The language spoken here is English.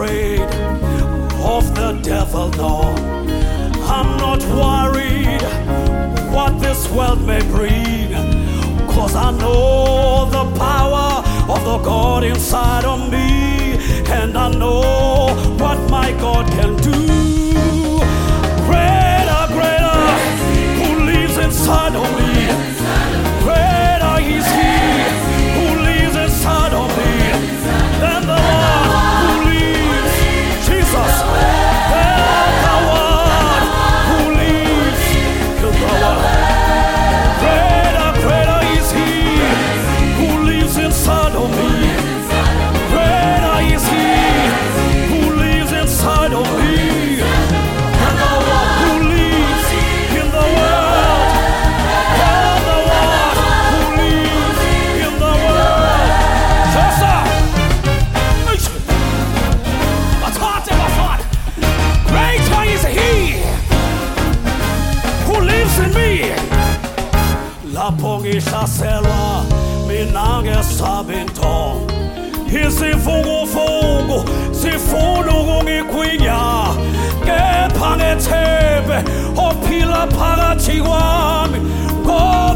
afraid of the devil, no. I'm not worried what this world may bring, 'cause I know the power of the God inside of me, and I know what my God can do. Greater, greater, who lives inside of me. Greater is He who lives inside of me than the one who lives, Jesus, than the one who lives in the world. Greater, greater is He who lives inside of me. Greater is He who lives inside of me than the one who lives in the world. Than the one who lives in the world. Yes, sir. What's hot in my heart? Greater is He who lives in me. Lapho ngihlaselwa mina ngesabinto, isifungufungu sifuna ukungigwinya, kepha ngethembe ophila phakathi kwami.